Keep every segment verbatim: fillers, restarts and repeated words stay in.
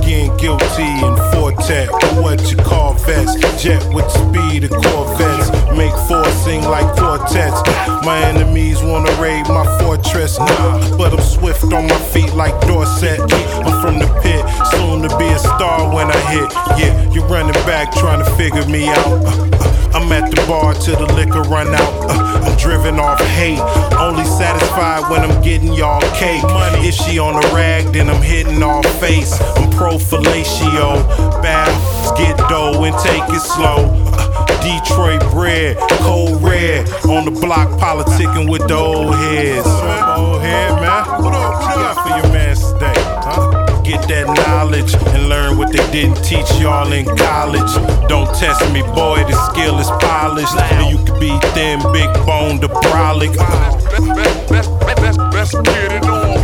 again, guilty in Fortet. What you call vets? Jet with the speed of Corvettes. Make four sing like quartets. My enemies wanna raid my fortress. Nah, but I'm swift on my feet like Dorset. I'm from the pit, soon to be a star when I hit. Yeah, you're running back trying to figure me out. Uh, uh, I'm at the bar till the liquor run out. Uh, I'm driven off hate, only satisfied when I'm getting y'all cake. If she on a rag, then I'm hitting all face. I'm pro fellatio, bad get dough and take it slow. Uh, Detroit bread, cold red, on the block politicking with the old heads. Old head, man. What up? What you got for your man today? Huh? Get that knowledge and learn what they didn't teach y'all in college. Don't test me, boy, the skill is polished. And you could be thin, big bone, the brolic. Let's get it on.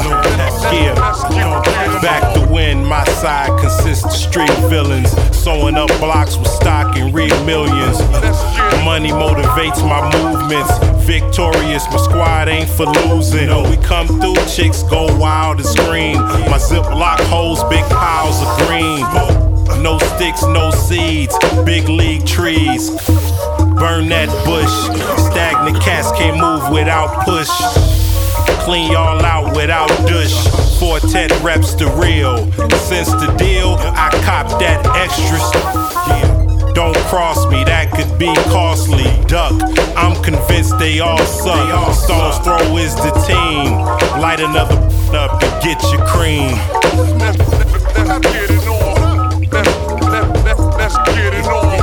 Yeah, back to win. My side consists of street villains, sewing up blocks with stock and read millions. Money motivates my movements. Victorious, my squad ain't for losing. We come through, chicks go wild and scream. My Ziploc holds big piles of green. No sticks, no seeds, big league trees. Burn that bush. Stagnant cats can't move without push. Clean y'all out without dush. Fortet reps the real. Since the deal, I cop that extra. Yeah. Don't cross me, that could be costly. Duck, I'm convinced they all suck. Stone's throw is the team. Light another up to get your cream. Let's get it on. Let's get it on.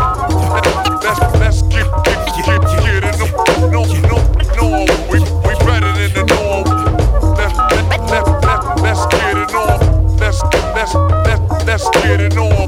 Let's get it on. No, no, no. We we better than the norm. Let's get it on. Let's let's let's get it on.